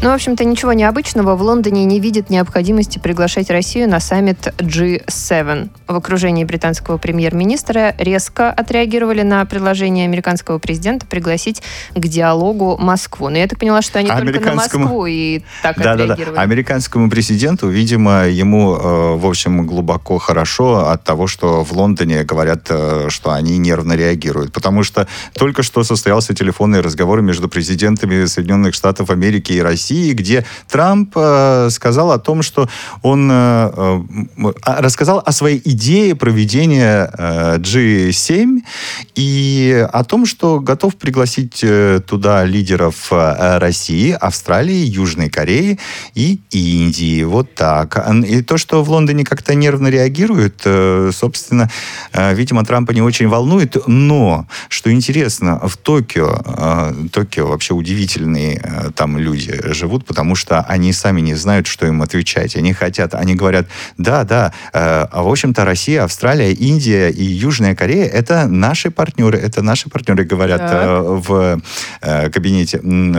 Ну, в общем-то, ничего необычного. В Лондоне не видят необходимости приглашать Россию на саммит G7. В окружении британского премьер-министра резко отреагировали на предложение американского президента пригласить к диалогу Москву. Но я так поняла, что они только на Москву и так отреагировали. Да. Американскому президенту, видимо, ему, в общем, глубоко хорошо от того, что в Лондоне говорят, что они нервно реагируют. Потому что только что состоялся телефонный разговор между президентами Соединенных Штатов Америки и России, где Трамп сказал о том, что он рассказал о своей идее проведения G7 и о том, что готов пригласить туда лидеров России, Австралии, Южной Кореи и Индии. Вот так. И то, что в Лондоне как-то нервно реагируют, собственно, видимо, Трампа не очень волнует. Но, что интересно, в Токио вообще удивительные там люди живут, потому что они сами не знают, что им отвечать. Они говорят, да, в общем-то, Россия, Австралия, Индия и Южная Корея — это наши партнеры, говорят в кабинете,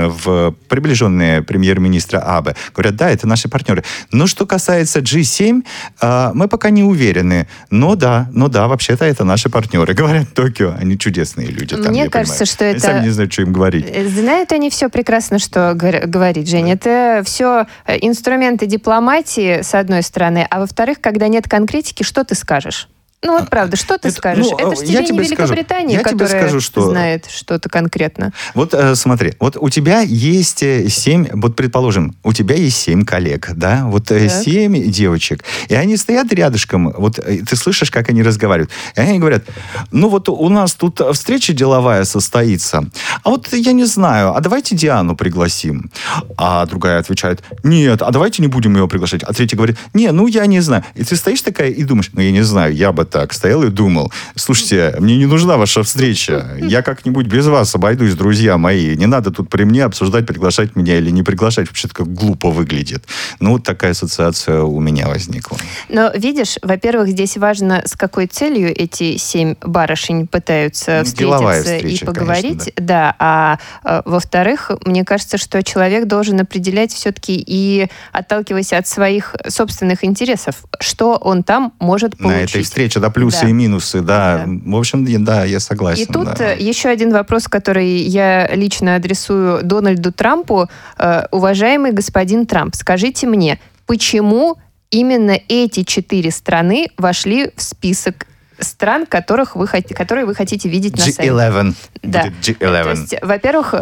в приближенные премьер-министра Абе. Говорят, да, это наши партнеры. Но что касается G7, мы пока не уверены. Но да, вообще-то это наши партнеры. Говорят, Токио, они чудесные люди. Там, мне кажется, что это... Они сами не знают, что им говорить. Знают они все прекрасно, что говорить, Жень. Это все инструменты дипломатии, с одной стороны, а во-вторых, когда нет конкретики, что ты скажешь? Ну вот правда, что ты скажешь? Это же тебе не Великобритания, которая знает что-то конкретно. Вот смотри, вот у тебя есть 7, вот предположим, у тебя есть 7 коллег, да? Вот 7 девочек. И они стоят рядышком, вот ты слышишь, как они разговаривают. И они говорят, ну вот у нас тут встреча деловая состоится, а вот я не знаю, а давайте Диану пригласим. А другая отвечает, нет, а давайте не будем ее приглашать. А третья говорит, не, ну я не знаю. И ты стоишь такая и думаешь, ну я не знаю, я бы так стоял и думал, слушайте, мне не нужна ваша встреча, я как-нибудь без вас обойдусь, друзья мои, не надо тут при мне обсуждать, приглашать меня или не приглашать, вообще-то как глупо выглядит. Ну, вот такая ассоциация у меня возникла. Но, видишь, во-первых, здесь важно, с какой целью эти 7 барышень пытаются встретиться и поговорить. Конечно, да. А во-вторых, мне кажется, что человек должен определять все-таки и отталкиваясь от своих собственных интересов, что он там может получить. На этой встрече, да, плюсы и минусы, да. В общем, да, я согласен. И тут еще один вопрос, который я лично адресую Дональду Трампу. Уважаемый господин Трамп, скажите мне, почему именно эти 4 страны вошли в список стран, которые вы хотите видеть на сайте? G11. Да. G11. То есть, во-первых,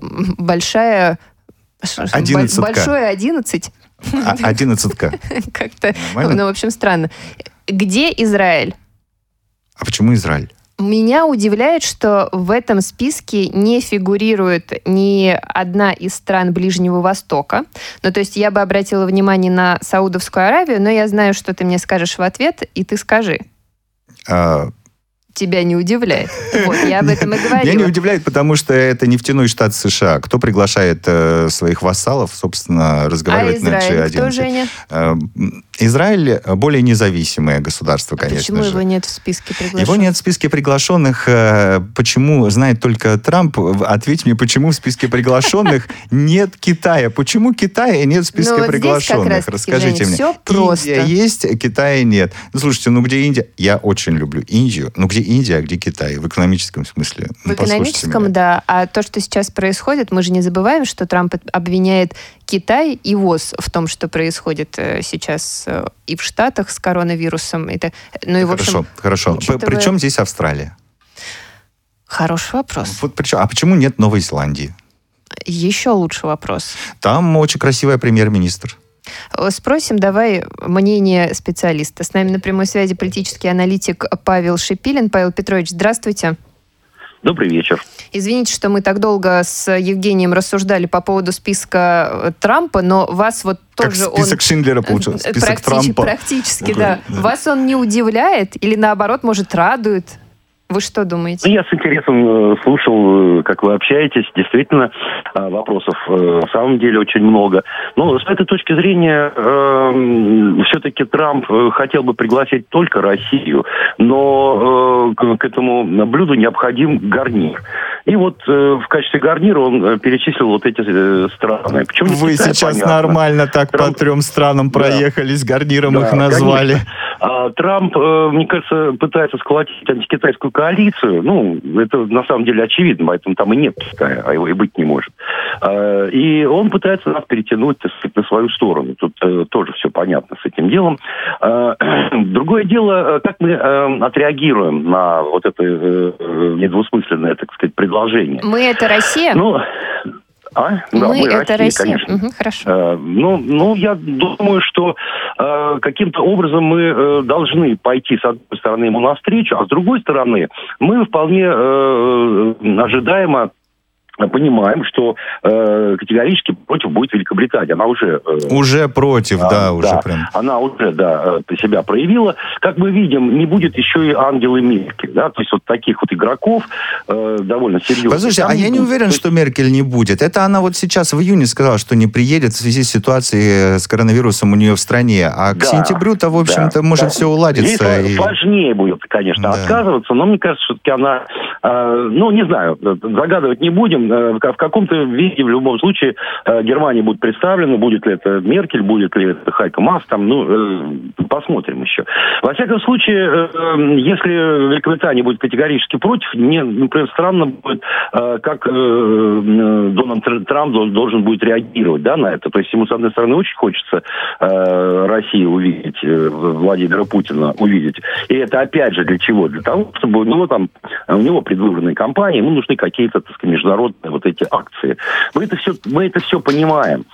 большое 11. 11-ка. Как-то, в общем, странно. Где Израиль? А почему Израиль? Меня удивляет, что в этом списке не фигурирует ни одна из стран Ближнего Востока. Ну, то есть я бы обратила внимание на Саудовскую Аравию, но я знаю, что ты мне скажешь в ответ, и ты скажи. Тебя не удивляет? Вот, я об этом и говорила. Меня не удивляет, потому что это нефтяной штат США. Кто приглашает своих вассалов, собственно, разговаривать на G11? А Израиль кто, Женя? Израиль более независимое государство, конечно же. Почему его нет в списке приглашенных? Его нет в списке приглашенных. Почему, знает только Трамп. Ответь мне, почему в списке приглашенных нет Китая? Почему Китая нет в списке приглашенных? Расскажите мне. Все просто. Индия есть, Китая нет. Ну, слушайте, где Индия? Я очень люблю Индию. Где Индия, а где Китай? В экономическом смысле. В экономическом, да. А то, что сейчас происходит, мы же не забываем, что Трамп обвиняет Китай и ВОЗ в том, что происходит сейчас и в Штатах с коронавирусом. Ну, и, в общем, хорошо. Причем здесь Австралия? Хороший вопрос. А почему нет Новой Зеландии? Еще лучше вопрос. Там очень красивый премьер-министр. Спросим, давай, мнение специалиста. С нами на прямой связи политический аналитик Павел Шипилин. Павел Петрович, здравствуйте. Добрый вечер. Извините, что мы так долго с Евгением рассуждали по поводу списка Трампа, но вас вот тоже как список Шиндлера получился, список Трампа. Практически, да. Вас он не удивляет или, наоборот, может, радует? Вы что думаете? Я с интересом слушал, как вы общаетесь. Действительно, вопросов в самом деле очень много. Но с этой точки зрения, все-таки Трамп хотел бы пригласить только Россию, но к этому блюду необходим гарнир. И вот в качестве гарнира он перечислил вот эти страны. Почему вы сейчас понятно. Нормально так Трамп... по 3 странам проехались, гарниром их назвали. Трамп, мне кажется, пытается сколотить антикитайскую коалицию. Ну, это на самом деле очевидно, поэтому там и нет Китая, а его и быть не может. И он пытается нас перетянуть, так сказать, на свою сторону. Тут тоже все понятно с этим делом. Другое дело, как мы отреагируем на вот это недвусмысленное, так сказать, предложение. Мы — это Россия? Ну... мы это Россия. Угу, хорошо. Я думаю, что каким-то образом мы должны пойти, с одной стороны, ему навстречу, а с другой стороны, мы вполне ожидаемо понимаем, что категорически против будет Великобритания. Она уже... Уже против, уже прям. Она уже, себя проявила. Как мы видим, не будет еще и Ангелы Меркель, да, то есть вот таких вот игроков довольно серьезных. Послушайте, я не уверен, что Меркель не будет. Это она вот сейчас в июне сказала, что не приедет в связи с ситуацией с коронавирусом у нее в стране, а к сентябрю-то, в общем-то, может все уладится. Здесь сложнее будет, конечно, отказываться, но мне кажется, все-таки она, не знаю, загадывать не будем. В каком-то виде, в любом случае, Германия будет представлена. Будет ли это Меркель, будет ли это Хайко Маас, посмотрим еще. Во всяком случае, если Великобритания будет категорически против, мне, например, странно будет, как Дональд Трамп должен будет реагировать на это. То есть ему, с одной стороны, очень хочется Россию увидеть, Владимира Путина увидеть. И это, опять же, для чего? Для того, чтобы у него предвыборные кампании, ему нужны какие-то, так сказать, международные вот эти акции. Мы это все понимаем.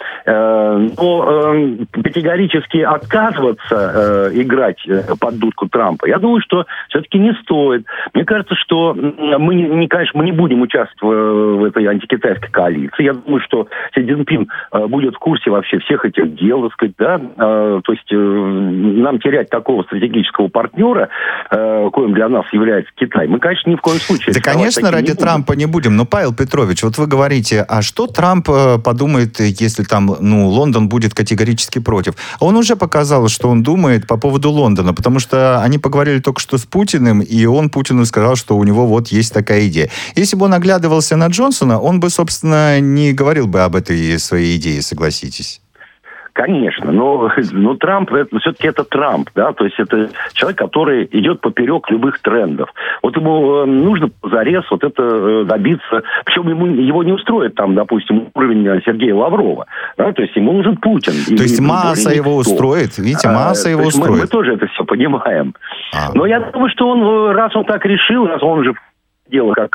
Но категорически отказываться играть под дудку Трампа, я думаю, что все-таки не стоит. Мне кажется, что мы не будем участвовать в этой антикитайской коалиции. Я думаю, что Си Цзиньпин будет в курсе вообще всех этих дел, так сказать, то есть нам терять такого стратегического партнера, коим для нас является Китай, мы, конечно, ни в коем случае. Да, конечно, ради Трампа не будем. Но, Павел Петрович, вот вы говорите, а что Трамп подумает, если там, Лондон будет категорически против? Он уже показал, что он думает по поводу Лондона, потому что они поговорили только что с Путиным, и он Путину сказал, что у него вот есть такая идея. Если бы он оглядывался на Джонсона, он бы, собственно, не говорил бы об этой своей идее, согласитесь. Конечно, но Трамп, все-таки это Трамп, да, то есть это человек, который идет поперек любых трендов. Вот ему нужно позарез вот это добиться, причем его не устроит там, допустим, уровень Сергея Лаврова, да, то есть ему нужен Путин. То есть масса его устроит, видите, масса его устроит. Мы тоже это все понимаем. Но я думаю, что он, раз он так решил, раз он уже дело как...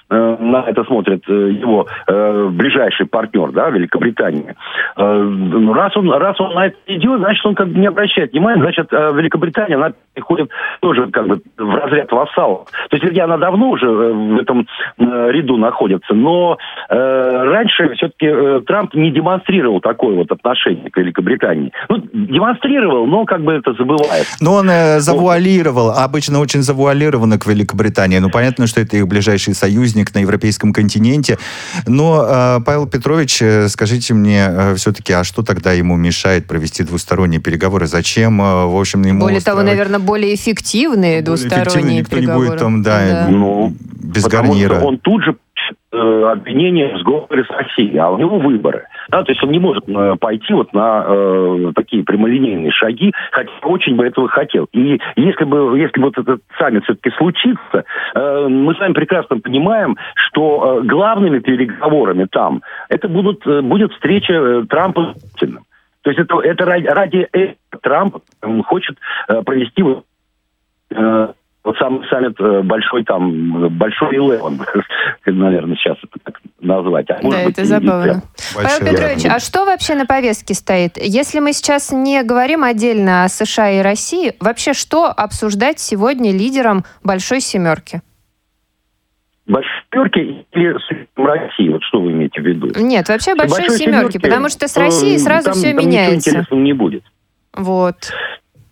на это смотрит его ближайший партнер, Великобритания. Раз он на это идет, значит, он как бы не обращает внимания, значит, Великобритания, она приходит тоже как бы в разряд вассалов. То есть, вернее, она давно уже в этом ряду находится, но раньше все-таки Трамп не демонстрировал такое вот отношение к Великобритании. Демонстрировал, но как бы это забывает. Но он завуалировал, обычно очень завуалировано к Великобритании. Понятно, что это их ближайший союзник на европейском континенте. Но, Павел Петрович, скажите мне все-таки, а что тогда ему мешает провести двусторонние переговоры? Зачем, в общем, ему... Более того, наверное, более эффективные двусторонние переговоры. Никто не будет там, без гарнира. Потому что он тут же обвинение в сговоре с Россией, а у него выборы. То есть он не может пойти вот на такие прямолинейные шаги, хотя очень бы этого хотел. И если бы вот этот саммит все-таки случится, мы с вами прекрасно понимаем, что главными переговорами там это будет встреча Трампа с Путиным. То есть это ради этого Трамп хочет провести самый саммит большой 11, наверное, сейчас это так назвать. Это забавно. Павел Петрович, а что вообще на повестке стоит? Если мы сейчас не говорим отдельно о США и России, вообще что обсуждать сегодня лидерам Большой Семерки? Большой Семерки или с Россией? Вот что вы имеете в виду? Нет, вообще Большой Семерки, потому что с Россией сразу все меняется. Там ничего интересного не будет. Вот.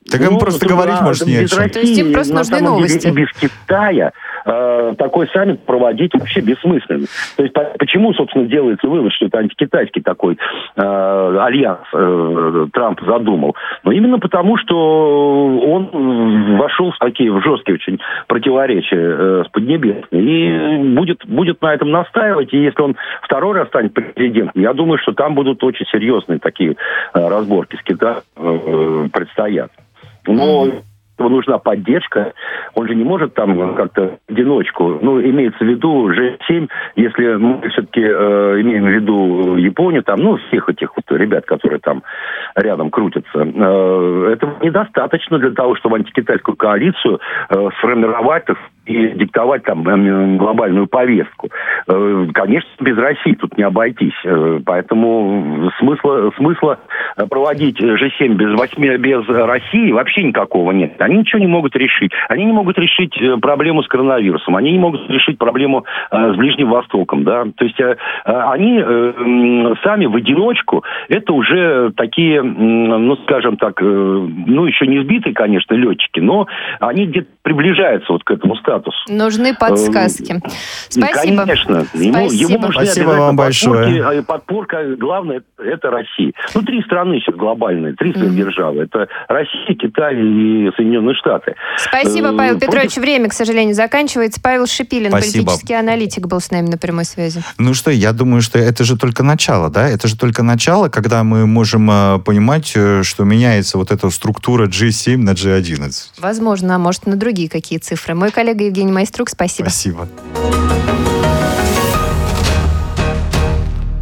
Так им просто говорить, может, не о чем. То есть им просто нужны новости. Без Китая такой саммит проводить вообще бессмысленно. То есть почему, собственно, делается вывод, что это антикитайский такой альянс Трамп задумал? Но именно потому, что он вошел в жесткие очень противоречия с Поднебесной и будет на этом настаивать. И если он второй раз станет президентом, я думаю, что там будут очень серьезные такие разборки с Китаем предстоят. Но нужна поддержка. Он же не может там как-то в одиночку. Имеется в виду G7, если мы все-таки имеем в виду Японию, там, всех этих вот ребят, которые там рядом крутятся. Этого недостаточно для того, чтобы антикитайскую коалицию сформировать и диктовать там глобальную повестку. Конечно, без России тут не обойтись. Поэтому смысла проводить G7 без России вообще никакого нет. Они ничего не могут решить. Они не могут решить проблему с коронавирусом. Они не могут решить проблему с Ближним Востоком. Да? То есть они сами в одиночку, это уже такие, скажем так, еще не сбитые, конечно, летчики, но они где-то приближаются вот к этому статусу. Нужны подсказки. Спасибо. Конечно. Ему Спасибо вам большое. Подпорка, главное, это Россия. 3 страны сейчас глобальные, 3 сверхдержавы. Это Россия, Китай и Соединенные Штаты. Спасибо, Павел Петрович. Время, к сожалению, заканчивается. Павел Шипилин, политический аналитик, был с нами на прямой связи. Я думаю, что это же только начало, да? Это же только начало, когда мы можем понимать, что меняется вот эта структура G7 на G11. Возможно, а может, на другие какие цифры. Мой коллега Евгений Майструк, спасибо. Спасибо.